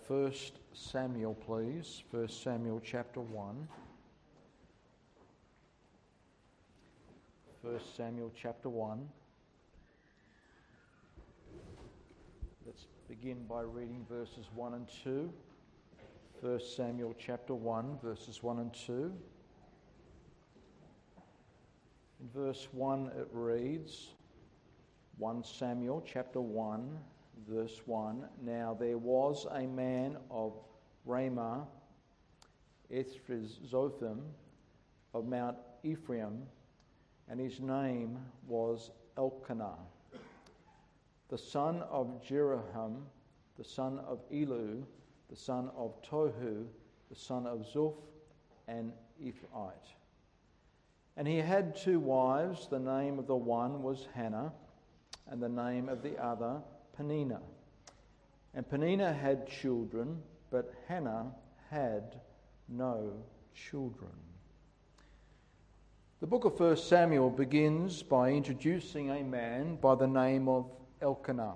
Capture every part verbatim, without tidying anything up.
First Samuel, please. First Samuel chapter one. First Samuel chapter one. Let's begin by reading verses one and two. First Samuel chapter one, verses one and two. In verse one it reads, First Samuel chapter one, verse one, Now there was a man of Ramah, Ephrazothim, of Mount Ephraim, and his name was Elkanah, the son of Jeroham, the son of Elu, the son of Tohu, the son of Zuph, an Ephraite. And he had two wives. The name of the one was Hannah, and the name of the other Peninnah. And Peninnah had children, but Hannah had no children. The book of First Samuel begins by introducing a man by the name of Elkanah.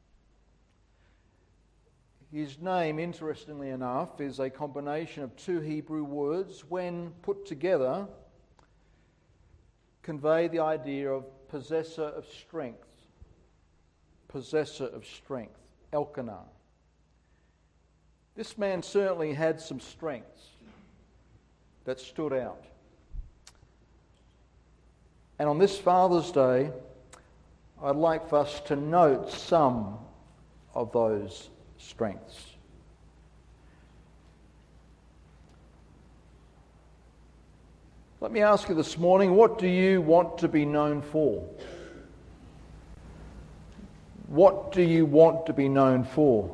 His name, interestingly enough, is a combination of two Hebrew words. When put together, convey the idea of possessor of strength. Possessor of strength, Elkanah. This man certainly had some strengths that stood out. And on this Father's Day, I'd like for us to note some of those strengths. Let me ask you this morning, what do you want to be known for? What do you want to be known for?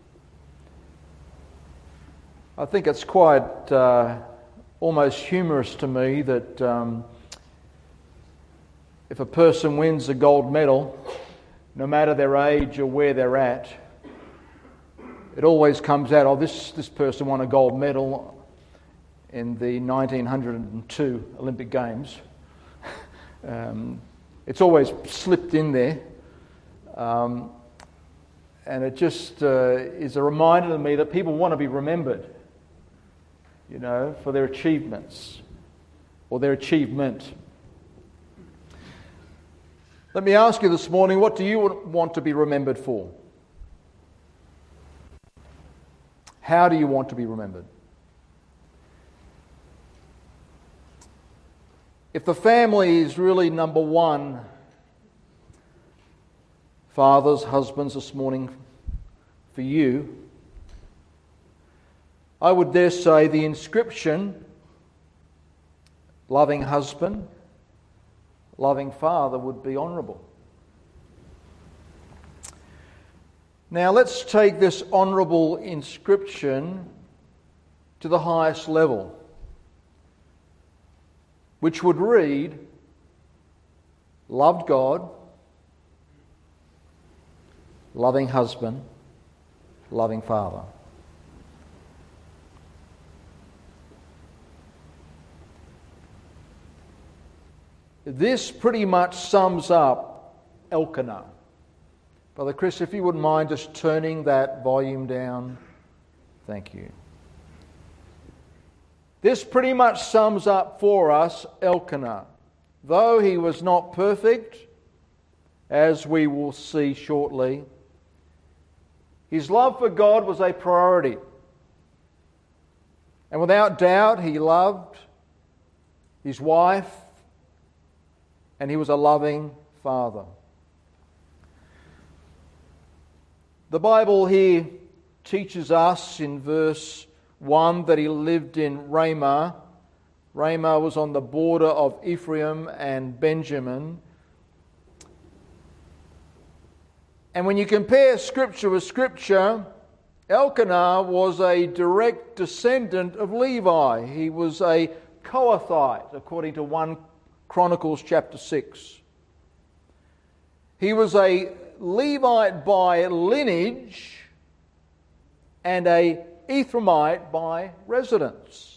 I think it's quite uh, almost humorous to me that um, if a person wins a gold medal, no matter their age or where they're at, it always comes out, oh, this, this person won a gold medal in the nineteen oh two Olympic Games. um, it's always slipped in there. Um, and it just uh, is a reminder to me that people want to be remembered, you know, for their achievements or their achievement. Let me ask you this morning, what do you want to be remembered for? How do you want to be remembered? If the family is really number one, fathers, husbands, this morning for you, I would dare say the inscription, loving husband, loving father, would be honourable. Now let's take this honourable inscription to the highest level, which would read, loved God, loving husband, loving father. This pretty much sums up Elkanah. Brother Chris, if you wouldn't mind just turning that volume down. Thank you. This pretty much sums up for us Elkanah. Though he was not perfect, as we will see shortly, his love for God was a priority. And without doubt, he loved his wife, and he was a loving father. The Bible here teaches us in verse one that he lived in Ramah. Ramah was on the border of Ephraim and Benjamin. And when you compare Scripture with Scripture, Elkanah was a direct descendant of Levi. He was a Kohathite, according to First Chronicles chapter six. He was a Levite by lineage and a Ephraimite by residence.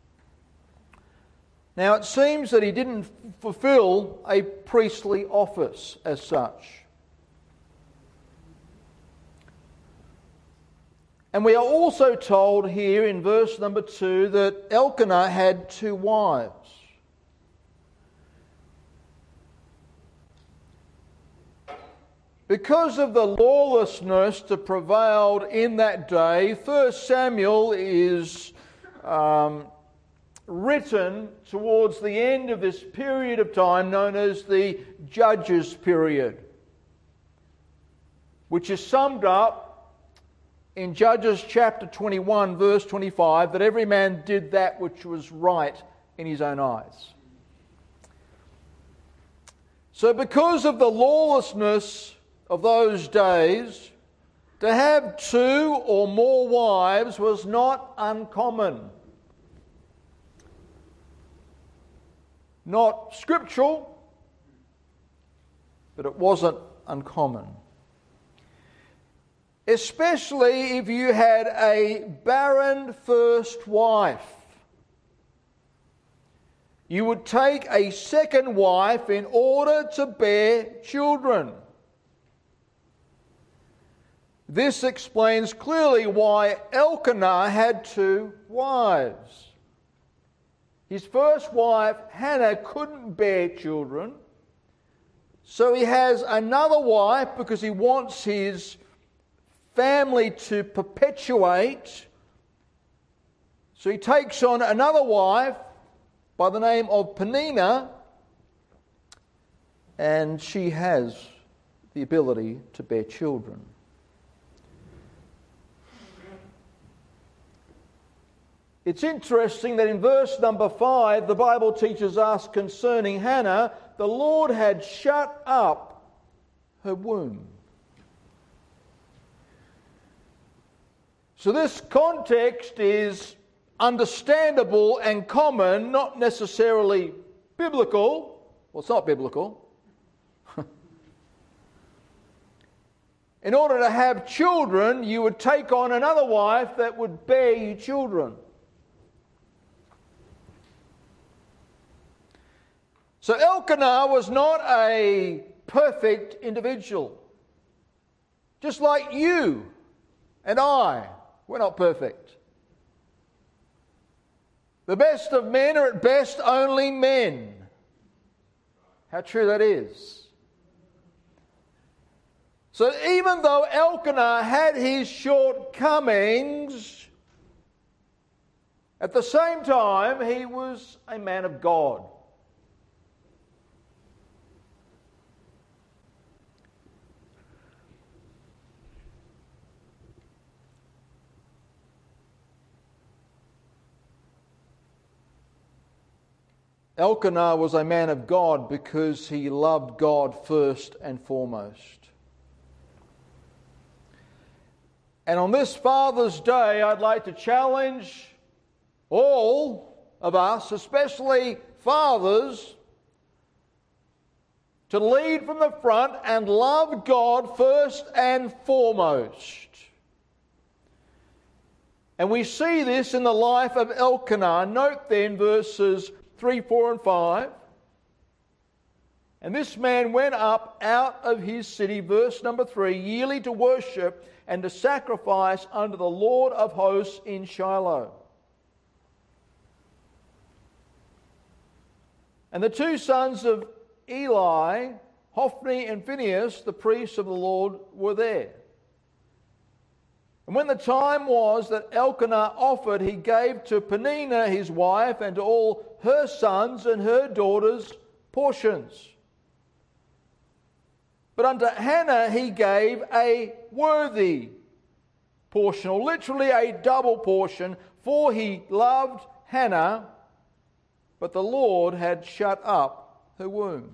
Now it seems that he didn't fulfill a priestly office as such. And we are also told here in verse number two that Elkanah had two wives. Because of the lawlessness that prevailed in that day, First Samuel is um, written towards the end of this period of time known as the Judges period, which is summed up in Judges chapter twenty-one, verse twenty-five, that every man did that which was right in his own eyes. So because of the lawlessness of those days, to have two or more wives was not uncommon. Not scriptural, but it wasn't uncommon. Especially if you had a barren first wife. You would take a second wife in order to bear children. This explains clearly why Elkanah had two wives. His first wife, Hannah, couldn't bear children, so he has another wife because he wants his family to perpetuate. So he takes on another wife by the name of Peninnah, and she has the ability to bear children. It's interesting that in verse number five, the Bible teaches us concerning Hannah, the Lord had shut up her womb. So this context is understandable and common, not necessarily biblical. Well, it's not biblical. In order to have children, you would take on another wife that would bear you children. So Elkanah was not a perfect individual. Just like you and I, we're not perfect. The best of men are at best only men. How true that is. So even though Elkanah had his shortcomings, at the same time he was a man of God. Elkanah was a man of God because he loved God first and foremost. And on this Father's Day, I'd like to challenge all of us, especially fathers, to lead from the front and love God first and foremost. And we see this in the life of Elkanah. Note then verses three, four, and five. And this man went up out of his city, verse number three, yearly to worship and to sacrifice unto the Lord of hosts in Shiloh. And the two sons of Eli, Hophni and Phinehas, the priests of the Lord, were there. And when the time was that Elkanah offered, he gave to Peninnah his wife and to all her sons and her daughters portions. But unto Hannah he gave a worthy portion, or literally a double portion, for he loved Hannah, but the Lord had shut up her womb.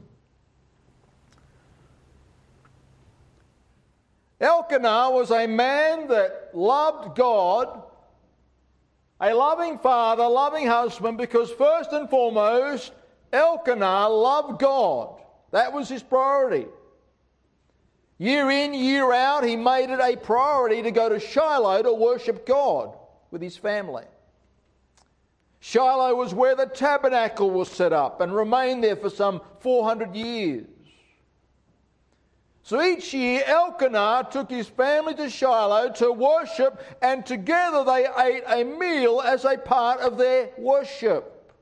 Elkanah was a man that loved God, a loving father, loving husband, because first and foremost, Elkanah loved God. That was his priority. Year in, year out, he made it a priority to go to Shiloh to worship God with his family. Shiloh was where the tabernacle was set up and remained there for some four hundred years. So each year Elkanah took his family to Shiloh to worship, and together they ate a meal as a part of their worship,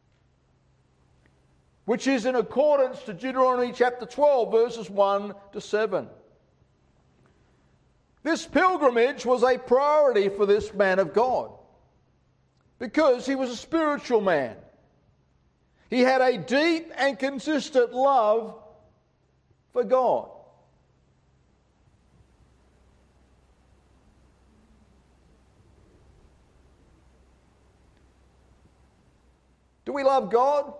which is in accordance to Deuteronomy chapter twelve, verses one to seven. This pilgrimage was a priority for this man of God because he was a spiritual man. He had a deep and consistent love for God. Do we love God?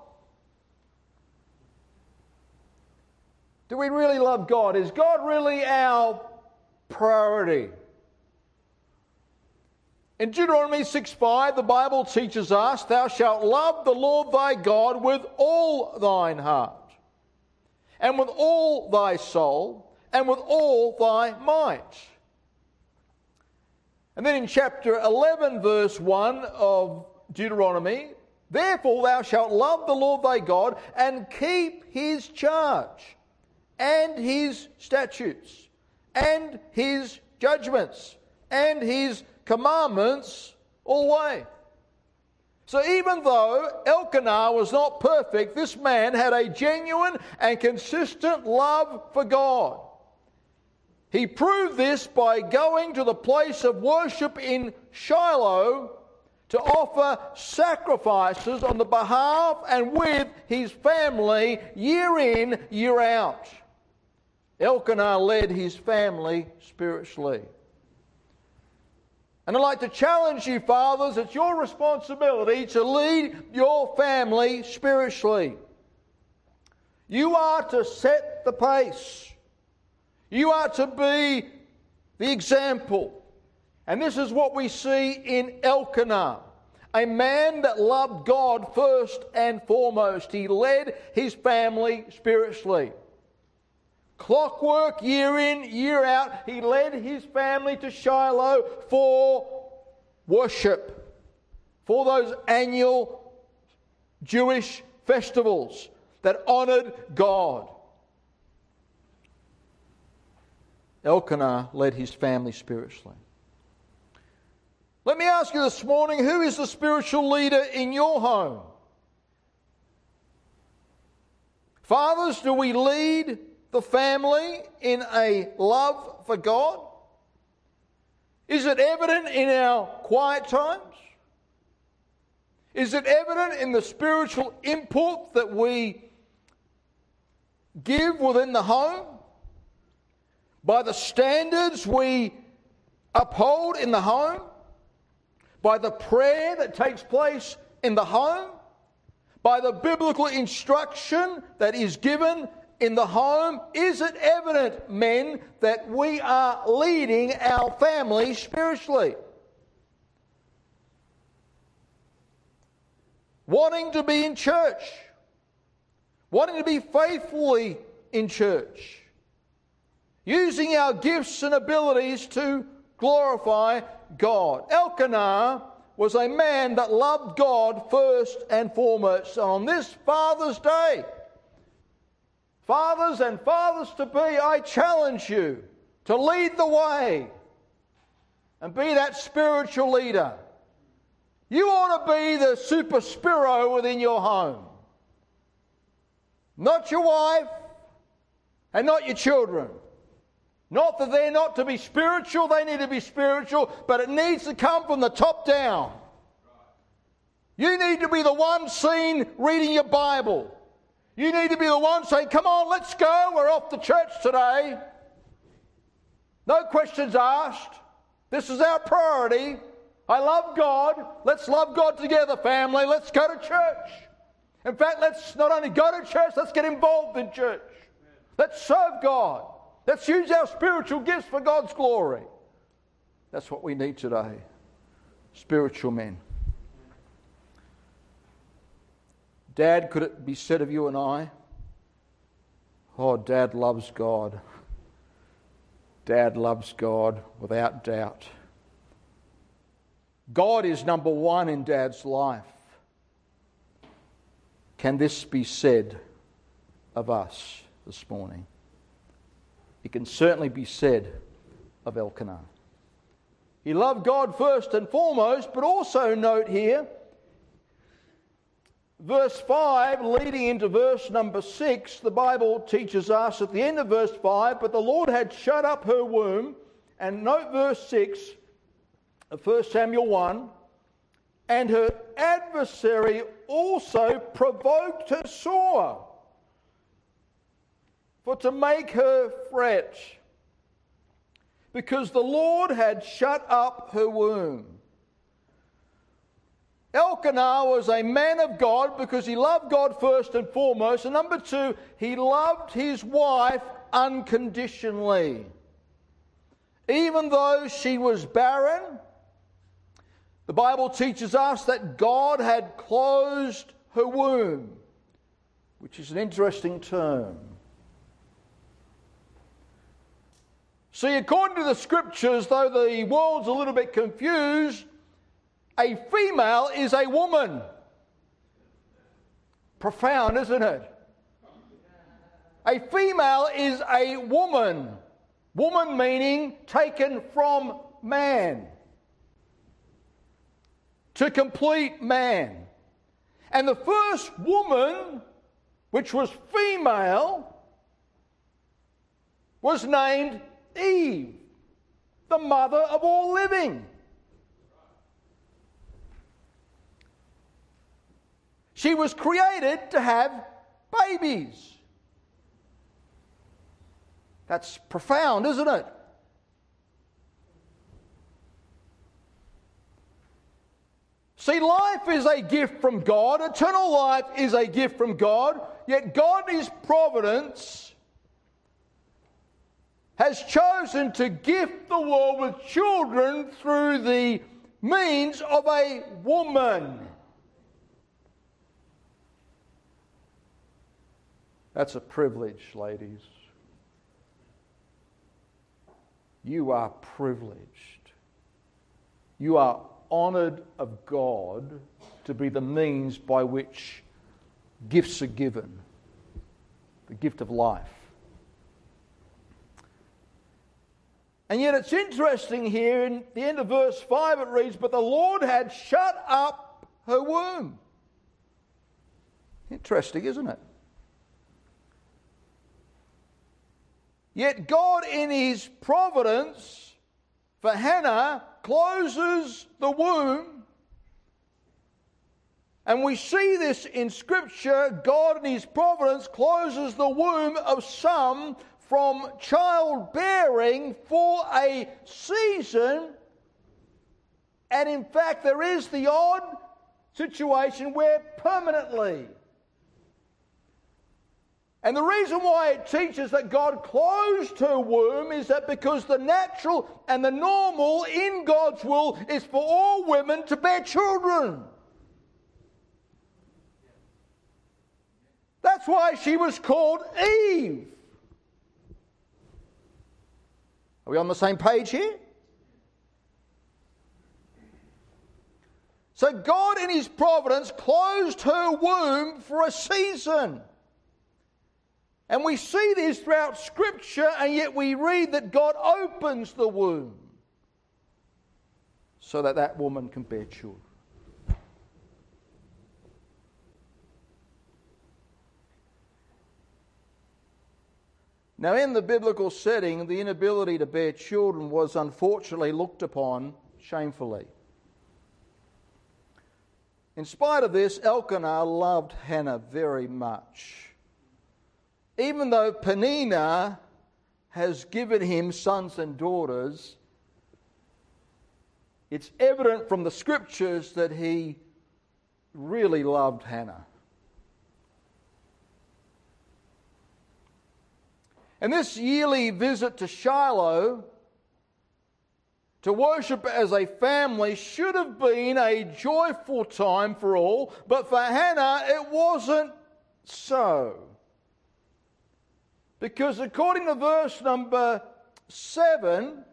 Do we really love God? Is God really our priority? In Deuteronomy six five, the Bible teaches us, "Thou shalt love the Lord thy God with all thine heart, and with all thy soul, and with all thy might." And then in chapter eleven, verse one of Deuteronomy, "Therefore thou shalt love the Lord thy God, and keep his charge, and his statutes, and his judgments, and his commandments always." So even though Elkanah was not perfect, this man had a genuine and consistent love for God. He proved this by going to the place of worship in Shiloh to offer sacrifices on the behalf and with his family year in, year out. Elkanah led his family spiritually. And I'd like to challenge you, fathers, it's your responsibility to lead your family spiritually. You are to set the pace. You are to be the example. And this is what we see in Elkanah, a man that loved God first and foremost. He led his family spiritually. Clockwork, year in, year out, he led his family to Shiloh for worship, for those annual Jewish festivals that honoured God. Elkanah led his family spiritually. Let me ask you this morning, who is the spiritual leader in your home? Fathers, do we lead the family in a love for God? Is it evident in our quiet times? Is it evident in the spiritual input that we give within the home? By the standards we uphold in the home? By the prayer that takes place in the home? By the biblical instruction that is given in the home? Is it evident, men, that we are leading our family spiritually? Wanting to be in church. Wanting to be faithfully in church. Using our gifts and abilities to glorify God. Elkanah was a man that loved God first and foremost. And on this Father's Day, fathers and fathers-to-be, I challenge you to lead the way and be that spiritual leader. You ought to be the super spiro within your home. Not your wife and not your children. Not that they're not to be spiritual, they need to be spiritual, but it needs to come from the top down. You need to be the one seen reading your Bible. You need to be the one saying, "Come on, let's go, we're off to church today." No questions asked. This is our priority. I love God. Let's love God together, family. Let's go to church. In fact, let's not only go to church, let's get involved in church. Let's serve God. Let's use our spiritual gifts for God's glory. That's what we need today. Spiritual men. Dad, could it be said of you and I? Oh, Dad loves God. Dad loves God without doubt. God is number one in Dad's life. Can this be said of us this morning? it can certainly be said of Elkanah. He loved God first and foremost, but also note here, verse five leading into verse number six, the Bible teaches us at the end of verse five, but the Lord had shut up her womb, and note verse six of First Samuel one, and her adversary also provoked her sore, for to make her fret, because the Lord had shut up her womb. Elkanah was a man of God because he loved God first and foremost. And number two, he loved his wife unconditionally. Even though she was barren, the Bible teaches us that God had closed her womb, which is an interesting term. See, according to the Scriptures, though the world's a little bit confused, a female is a woman. Profound, isn't it? A female is a woman. Woman meaning taken from man. To complete man. And the first woman, which was female, was named Eve, the mother of all living. She was created to have babies. That's profound, isn't it? See, life is a gift from God. Eternal life is a gift from God. Yet God in His providence has chosen to gift the world with children through the means of a woman. That's a privilege, ladies. You are privileged. You are honoured of God to be the means by which gifts are given. The gift of life. And yet it's interesting here, in the end of verse five it reads, but the Lord had shut up her womb. Interesting, isn't it? Yet God in His providence for Hannah closes the womb. And we see this in Scripture. God in His providence closes the womb of some from childbearing for a season. And in fact, there is the odd situation where permanently. And the reason why it teaches that God closed her womb is that because the natural and the normal in God's will is for all women to bear children. That's why she was called Eve. Are we on the same page here? So God in His providence closed her womb for a season. And we see this throughout Scripture, and yet we read that God opens the womb so that that woman can bear children. Now, in the biblical setting, the inability to bear children was unfortunately looked upon shamefully. In spite of this, Elkanah loved Hannah very much. Even though Peninnah has given him sons and daughters, it's evident from the Scriptures that he really loved Hannah. And this yearly visit to Shiloh to worship as a family should have been a joyful time for all, but for Hannah it wasn't so. Because according to verse number seven,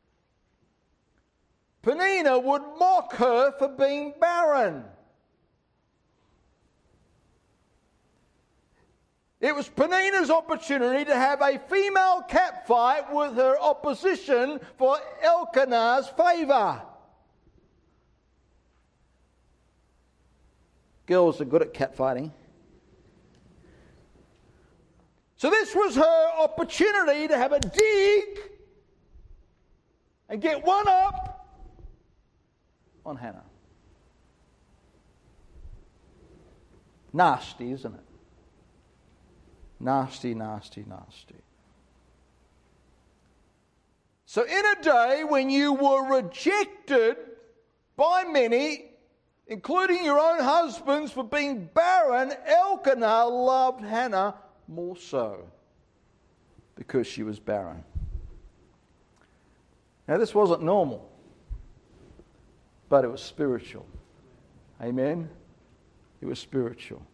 Peninnah would mock her for being barren. It was Peninnah's opportunity to have a female catfight with her opposition for Elkanah's favour. Girls are good at catfighting. So this was her opportunity to have a dig and get one up on Hannah. Nasty, isn't it? Nasty, nasty, nasty. So in a day when you were rejected by many, including your own husbands, for being barren, Elkanah loved Hannah more so because she was barren. Now this wasn't normal, but it was spiritual. Amen? It was spiritual.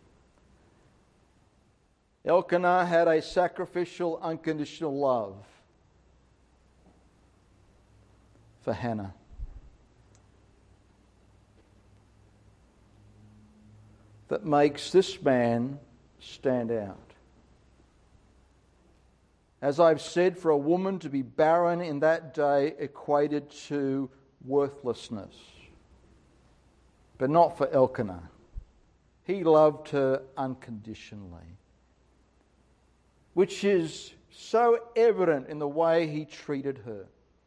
Elkanah had a sacrificial, unconditional love for Hannah. That makes this man stand out. As I've said, for a woman to be barren in that day equated to worthlessness. But not for Elkanah. He loved her unconditionally. Which is so evident in the way he treated her.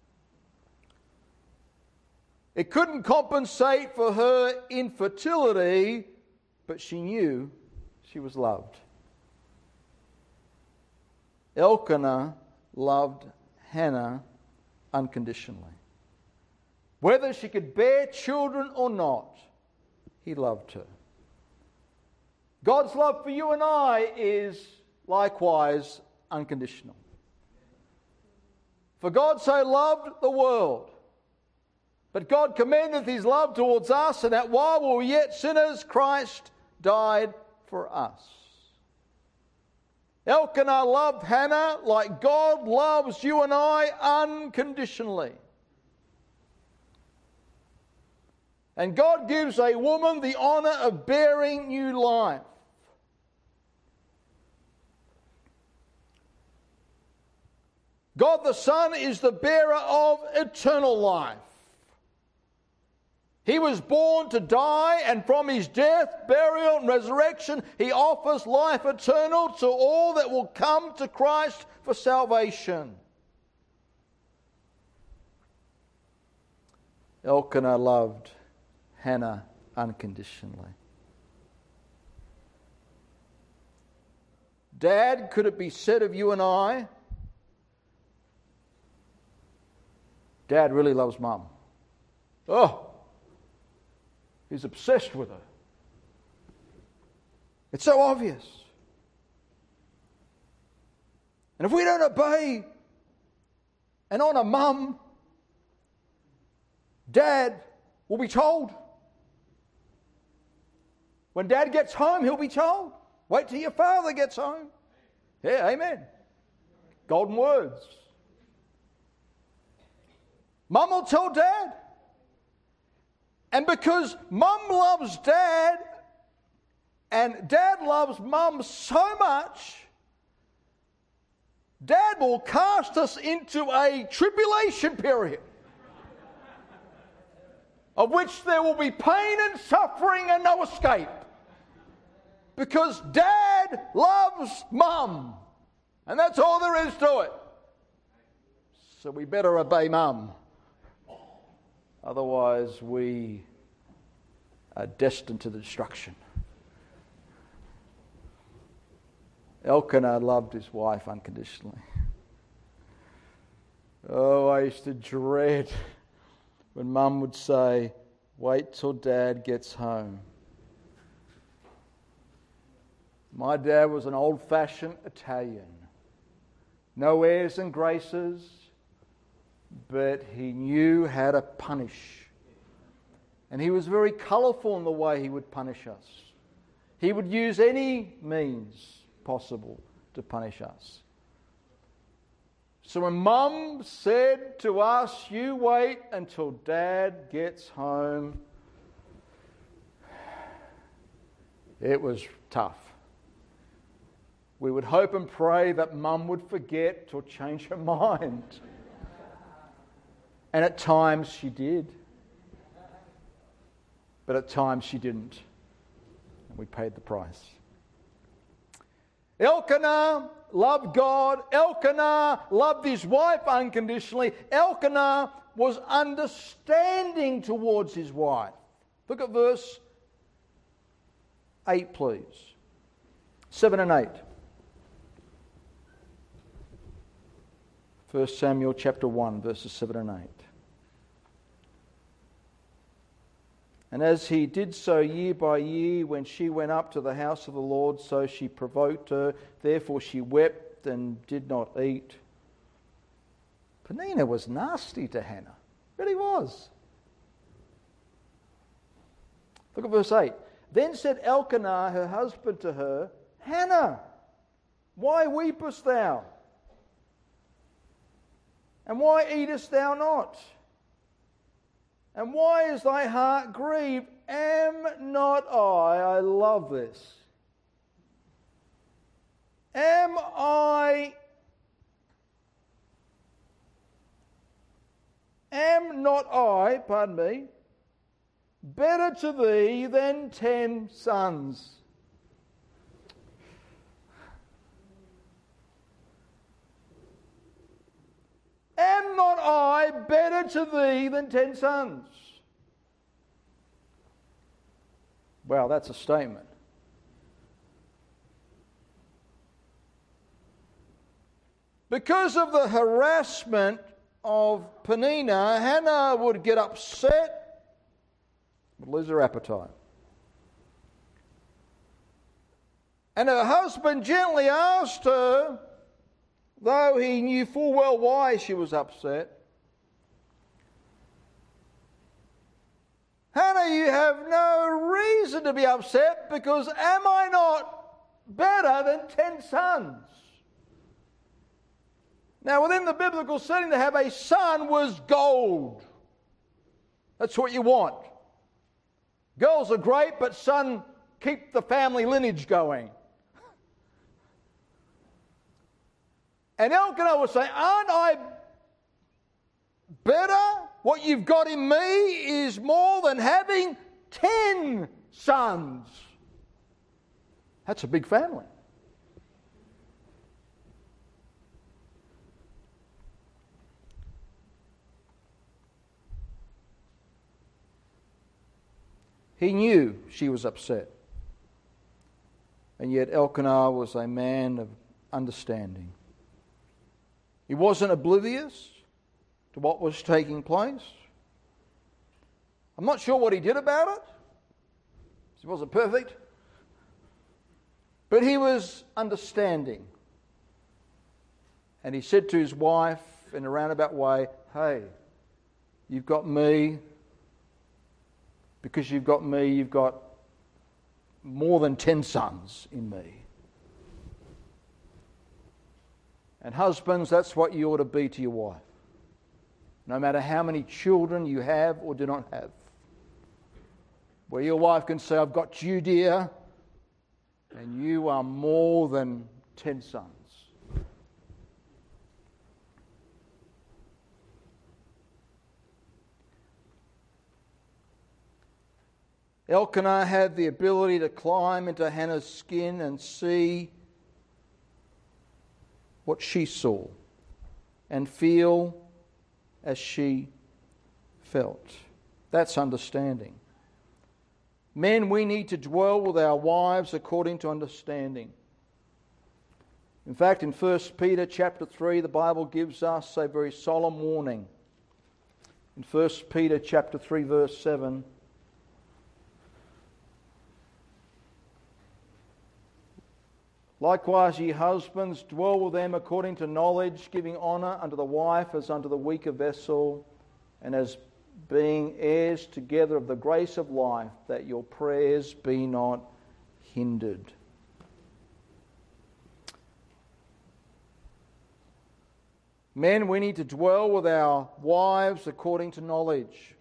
It couldn't compensate for her infertility, but she knew she was loved. Elkanah loved Hannah unconditionally. Whether she could bear children or not, he loved her. God's love for you and I is likewise unconditional. For God so loved the world, but God commendeth his love towards us, and that while we were yet sinners, Christ died for us. Elkanah loved Hannah like God loves you and I unconditionally. And God gives a woman the honour of bearing new life. God the Son is the bearer of eternal life. He was born to die, and from his death, burial, and resurrection, he offers life eternal to all that will come to Christ for salvation. Elkanah loved Hannah unconditionally. Dad, could it be said of you and I, Dad really loves Mum. Oh, he's obsessed with her. It's so obvious. And if we don't obey and honour Mum, Dad will be told. When Dad gets home, he'll be told. Wait till your father gets home. Yeah, amen. Golden words. Mum will tell Dad. And because Mum loves Dad and Dad loves Mum so much, Dad will cast us into a tribulation period of which there will be pain and suffering and no escape. Because Dad loves Mum. And that's all there is to it. So we better obey Mum. Otherwise, we are destined to destruction. Elkanah loved his wife unconditionally. Oh, I used to dread when Mum would say, wait till Dad gets home. My dad was an old-fashioned Italian. No airs and graces, but he knew how to punish. And he was very colourful in the way he would punish us. He would use any means possible to punish us. So when Mum said to us, you wait until Dad gets home, it was tough. We would hope and pray that Mum would forget or change her mind. And at times she did. But at times she didn't. And we paid the price. Elkanah loved God. Elkanah loved his wife unconditionally. Elkanah was understanding towards his wife. Look at verse eight, please. seven and eight. First Samuel chapter one, verses seven and eight. And as he did so year by year, when she went up to the house of the Lord, so she provoked her. Therefore she wept and did not eat. Peninnah was nasty to Hannah. Really was. Look at verse eight. Then said Elkanah, her husband, to her, Hannah, why weepest thou? And why eatest thou not? And why is thy heart grieved? Am not I, I love this, am I, am not I, pardon me, better to thee than ten sons? Am not I better to thee than ten sons? Well, that's a statement. Because of the harassment of Peninnah, Hannah would get upset, would lose her appetite. And her husband gently asked her, though he knew full well why she was upset, Hannah, you have no reason to be upset, because am I not better than ten sons? Now, within the biblical setting, to have a son was gold. That's what you want. Girls are great, but son, keep the family lineage going. And Elkanah was saying, aren't I better? What you've got in me is more than having ten sons. That's a big family. He knew she was upset. And yet Elkanah was a man of understanding. He wasn't oblivious to what was taking place. I'm not sure what he did about it. He wasn't perfect. But he was understanding. And he said to his wife in a roundabout way, hey, you've got me. Because you've got me, you've got more than ten sons in me. And husbands, that's what you ought to be to your wife. No matter how many children you have or do not have. Where your wife can say, I've got you, dear, and you are more than ten sons. Elkanah had the ability to climb into Hannah's skin and see what she saw and feel as she felt. That's understanding. Men, we need to dwell with our wives according to understanding. In fact, in First Peter chapter three, the Bible gives us a very solemn warning. In First Peter chapter three, verse seven, likewise, ye husbands, dwell with them according to knowledge, giving honour unto the wife as unto the weaker vessel, and as being heirs together of the grace of life, that your prayers be not hindered. Men, we need to dwell with our wives according to knowledge.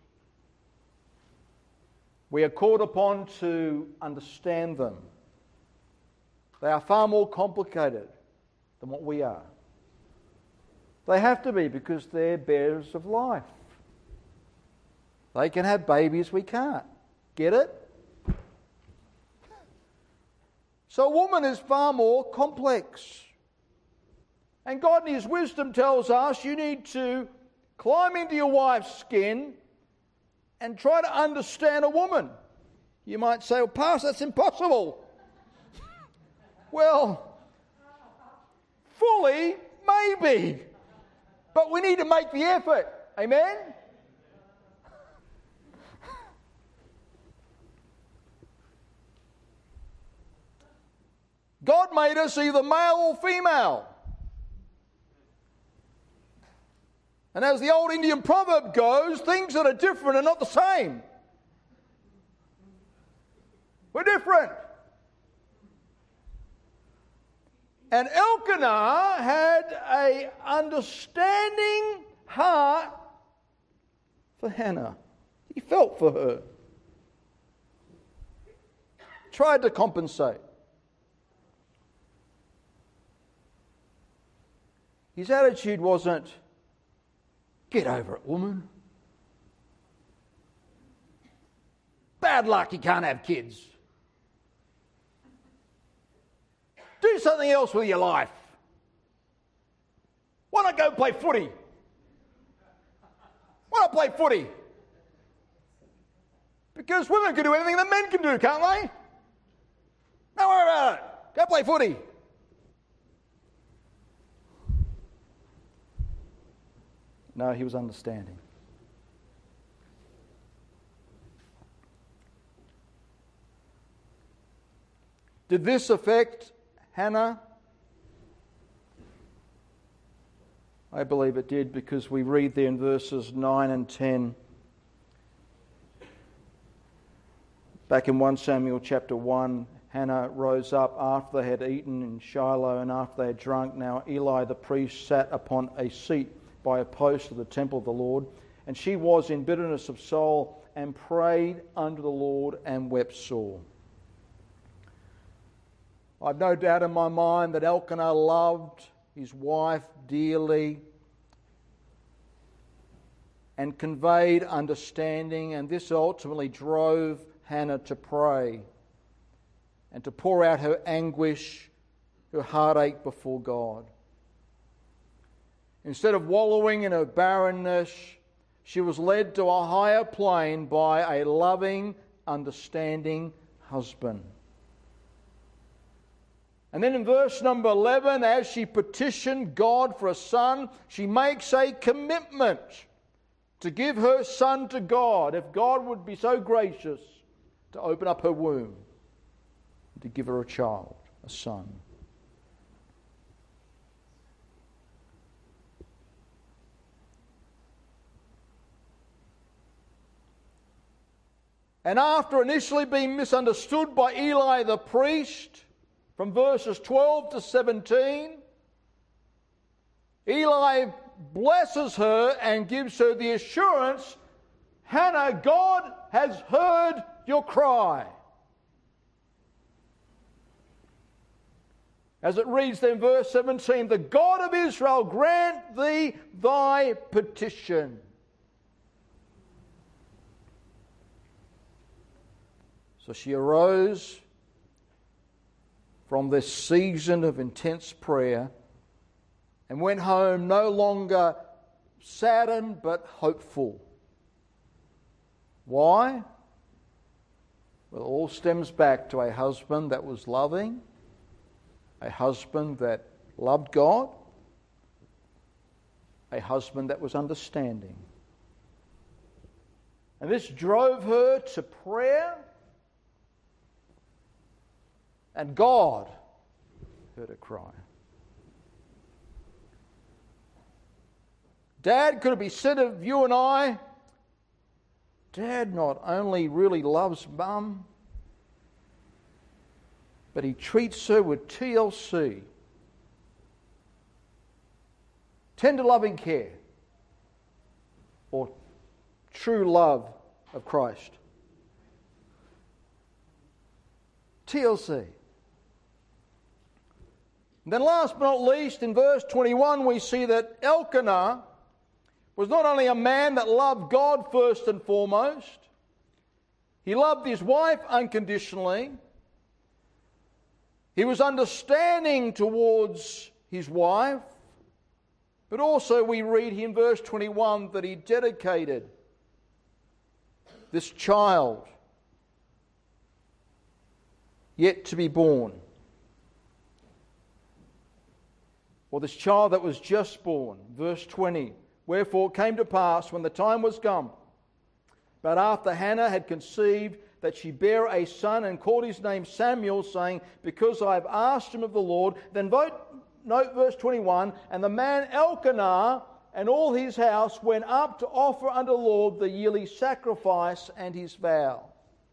We are called upon to understand them. They are far more complicated than what we are. They have to be because they're bearers of life. They can have babies, we can't. Get it? So a woman is far more complex. And God in His wisdom tells us you need to climb into your wife's skin and try to understand a woman. You might say, well, Pastor, that's impossible. Well, fully, maybe. But we need to make the effort. Amen? God made us either male or female. And as the old Indian proverb goes, things that are different are not the same. We're different. And Elkanah had an understanding heart for Hannah. He felt for her. Tried to compensate. His attitude wasn't, get over it, woman. Bad luck, you can't have kids. Do something else with your life. Why not go play footy? Why not play footy? Because women can do anything that men can do, can't they? Don't worry about it. Go play footy. No, he was understanding. Did this affect Hannah? I believe it did, because we read there in verses nine and ten. Back in First Samuel chapter one, Hannah rose up after they had eaten in Shiloh and after they had drunk. Now Eli the priest sat upon a seat by a post of the temple of the Lord, and she was in bitterness of soul and prayed unto the Lord and wept sore. I've no doubt in my mind that Elkanah loved his wife dearly and conveyed understanding, and this ultimately drove Hannah to pray and to pour out her anguish, her heartache before God. Instead of wallowing in her barrenness, she was led to a higher plane by a loving, understanding husband. And then in verse number eleven, as she petitioned God for a son, she makes a commitment to give her son to God, if God would be so gracious to open up her womb and to give her a child, a son. And after initially being misunderstood by Eli the priest, from verses twelve to seventeen, Eli blesses her and gives her the assurance, Hannah, God has heard your cry. As it reads then, verse seventeen, the God of Israel grant thee thy petition. So she arose from this season of intense prayer and went home no longer saddened but hopeful. Why? Well, it all stems back to a husband that was loving, a husband that loved God, a husband that was understanding. And this drove her to prayer. And God heard her cry. Dad, could it be said of you and I, Dad not only really loves Mum, but he treats her with T L C, tender loving care, or true love of Christ. T L C. And then last but not least, in verse twenty-one, we see that Elkanah was not only a man that loved God first and foremost, he loved his wife unconditionally. He was understanding towards his wife, but also we read in verse twenty-one that he dedicated this child yet to be born, or this child that was just born. Verse twenty, wherefore it came to pass when the time was come, but after Hannah had conceived, that she bare a son and called his name Samuel, saying, because I have asked him of the Lord. Then vote, note verse twenty-one, and the man Elkanah and all his house went up to offer unto the Lord the yearly sacrifice and his vow.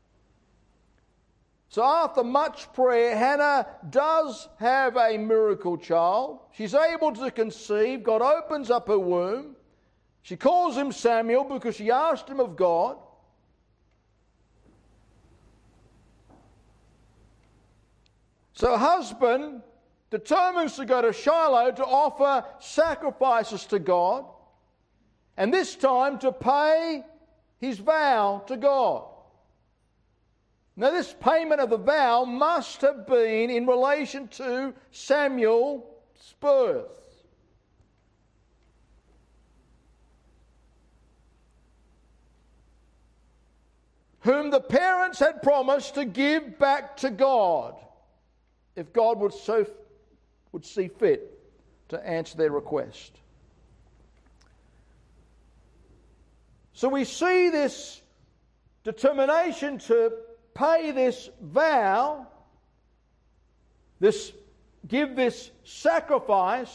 So after much prayer, Hannah does have a miracle child. She's able to conceive. God opens up her womb. She calls him Samuel because she asked him of God. So her husband determines to go to Shiloh to offer sacrifices to God, and this time to pay his vow to God. Now this payment of the vow must have been in relation to Samuel's birth. Whom the parents had promised to give back to God, if God would so would see fit to answer their request. So we see this determination to pay this vow, this give this sacrifice.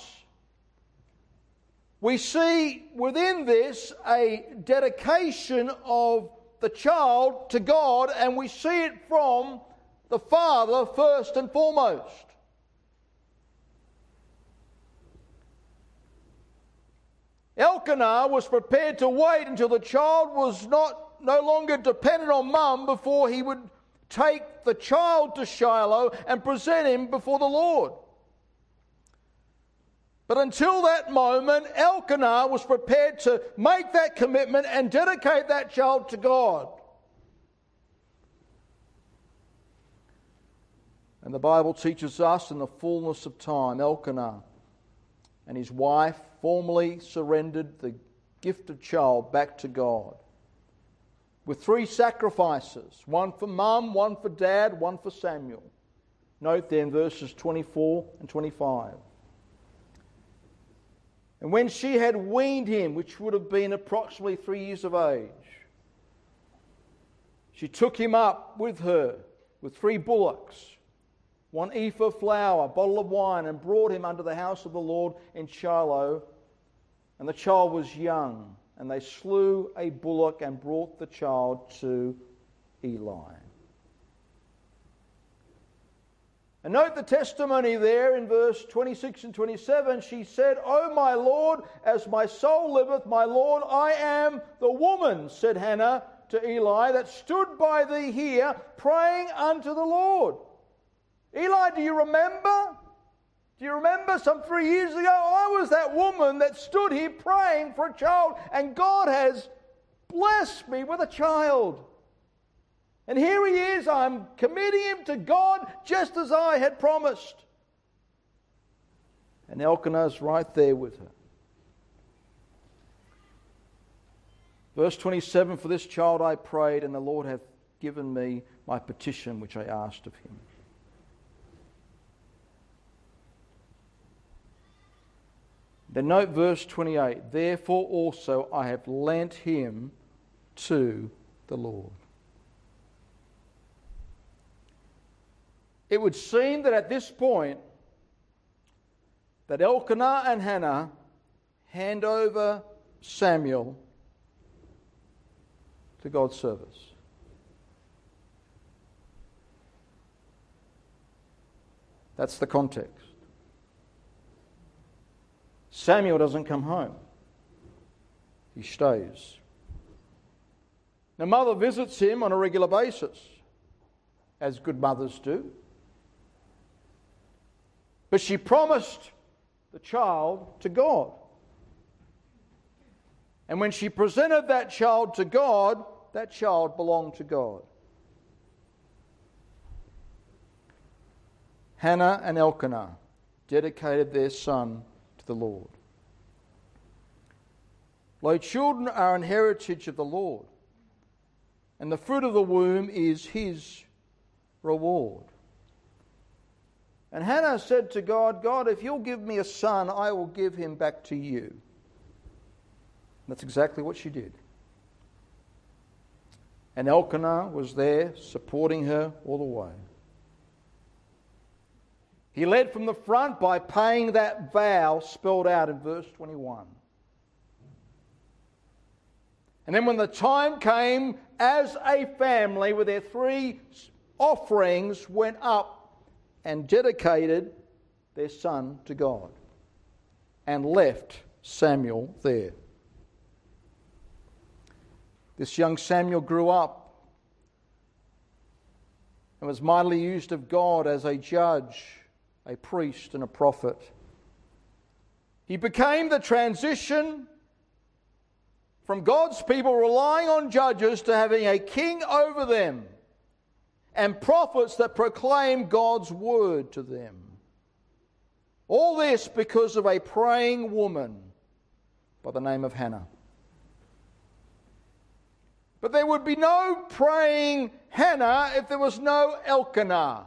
We see within this a dedication of the child to God, and we see it from the father first and foremost. Elkanah was prepared to wait until the child was not no longer dependent on mum before he would take the child to Shiloh and present him before the Lord. But until that moment, Elkanah was prepared to make that commitment and dedicate that child to God. And the Bible teaches us in the fullness of time, Elkanah and his wife formally surrendered the gifted child back to God with three sacrifices, one for mum, one for dad, one for Samuel. Note then verses twenty-four and twenty-five. And when she had weaned him, which would have been approximately three years of age, she took him up with her with three bullocks, one ephah of flour, a bottle of wine, and brought him unto the house of the Lord in Shiloh. And the child was young, and they slew a bullock and brought the child to Eli. And note the testimony there in verse twenty-six and twenty-seven. She said, O my Lord, as my soul liveth, my Lord, I am the woman, said Hannah to Eli, that stood by thee here, praying unto the Lord. Eli, do you remember? Do you remember some three years ago? I was that woman that stood here praying for a child, and God has blessed me with a child. And here he is, I'm committing him to God just as I had promised. And Elkanah's right there with her. Verse twenty-seven, for this child I prayed, and the Lord hath given me my petition which I asked of him. Then note verse twenty-eight, therefore also I have lent him to the Lord. It would seem that at this point, that Elkanah and Hannah hand over Samuel to God's service. That's the context. Samuel doesn't come home. He stays. Now, mother visits him on a regular basis, as good mothers do. But she promised the child to God. And when she presented that child to God, that child belonged to God. Hannah and Elkanah dedicated their son to the Lord. Lo, children are an heritage of the Lord, and the fruit of the womb is his reward. And Hannah said to God, God, if you'll give me a son, I will give him back to you. And that's exactly what she did. And Elkanah was there supporting her all the way. He led from the front by paying that vow spelled out in verse twenty-one. And then when the time came, as a family with their three offerings, went up and dedicated their son to God and left Samuel there. This young Samuel grew up and was mightily used of God as a judge, a priest, and a prophet. He became the transition from God's people relying on judges to having a king over them and prophets that proclaim God's word to them. All this because of a praying woman by the name of Hannah. But there would be no praying Hannah if there was no Elkanah.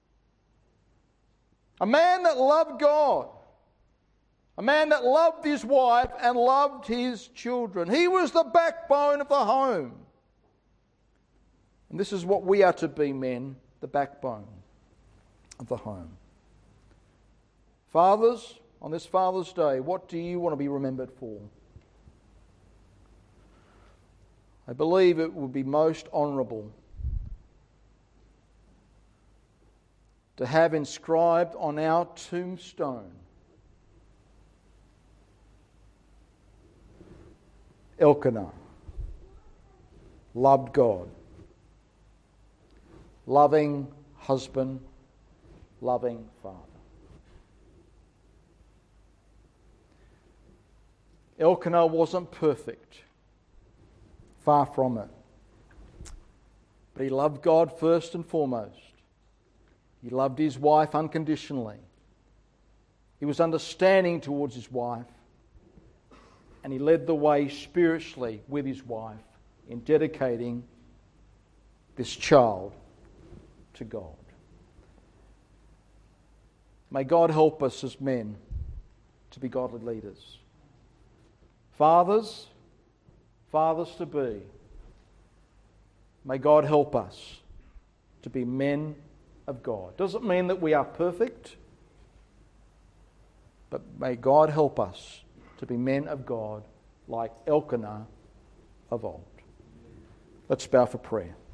A man that loved God. A man that loved his wife and loved his children. He was the backbone of the home. And this is what we are to be, men, the backbone of the home. Fathers, on this Father's Day, what do you want to be remembered for? I believe it would be most honourable to have inscribed on our tombstone, Elkanah loved God, loving husband, loving father. Elkanah wasn't perfect, far from it, but he loved God first and foremost. He loved his wife unconditionally. He was understanding towards his wife. And he led the way spiritually with his wife in dedicating this child to God. May God help us as men to be godly leaders. Fathers, fathers to be, may God help us to be men of God. Doesn't mean that we are perfect, but may God help us to be men of God like Elkanah of old. Let's bow for prayer.